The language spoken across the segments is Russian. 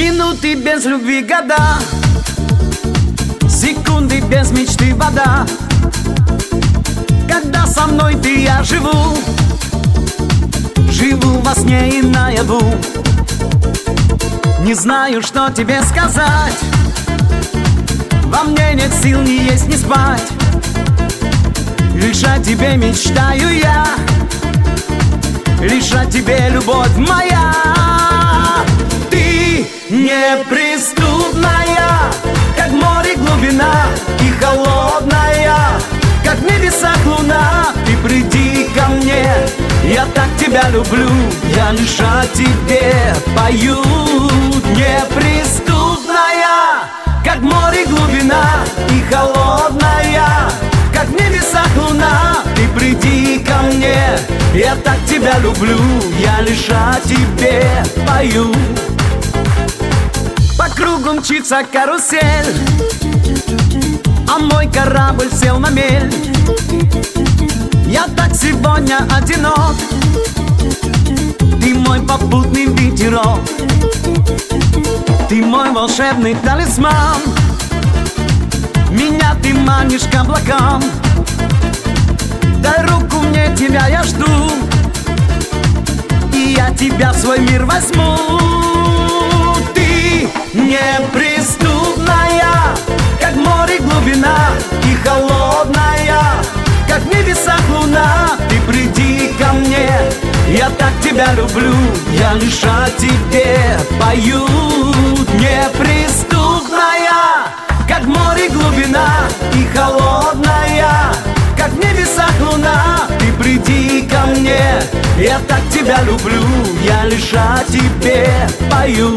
Минуты без любви года, секунды без мечты вода. Когда со мной ты, я живу, живу во сне и наяву. Не знаю, что тебе сказать, во мне нет сил ни есть, ни спать. Лишь о тебе мечтаю я, лишь о тебе, любовь моя. Ты неприступная, как море глубина, и холодная, как в небесах луна. Ты приди ко мне, я так тебя люблю, я лишь о тебе пою. Неприступная, как море глубина, и холодная, как в небесах луна. Ты приди ко мне, я так тебя люблю, я лишь о тебе пою. По кругу мчится карусель, а мой корабль сел на мель. Я так сегодня одинок, ты мой попутный ветерок, ты мой волшебный талисман. Меня ты манишь к облакам, дай руку мне, тебя я жду, и я тебя в свой мир возьму. Ты неприступная, как море глубина, и холодная, как в небесах луна. Ты приди ко мне, я так тебя люблю, я лишь о тебе пою. Неприступная, как море глубина, и холодная, как в небесах луна. Ты приди ко мне, я так тебя люблю, я лишь о тебе пою.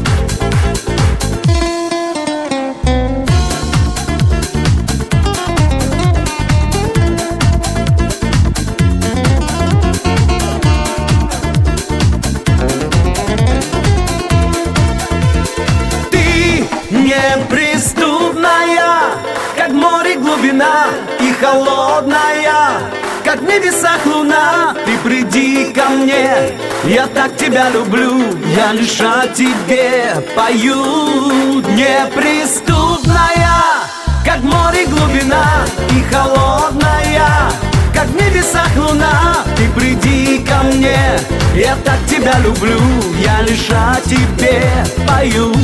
Неприступная, как море глубина, и холодная, как в небесах луна. Ты приди ко мне, я так тебя люблю, я лишь о тебе пою. Неприступная, как море глубина, и холодная, как в небесах луна. Ты приди ко мне, я так тебя люблю, я лишь о тебе пою.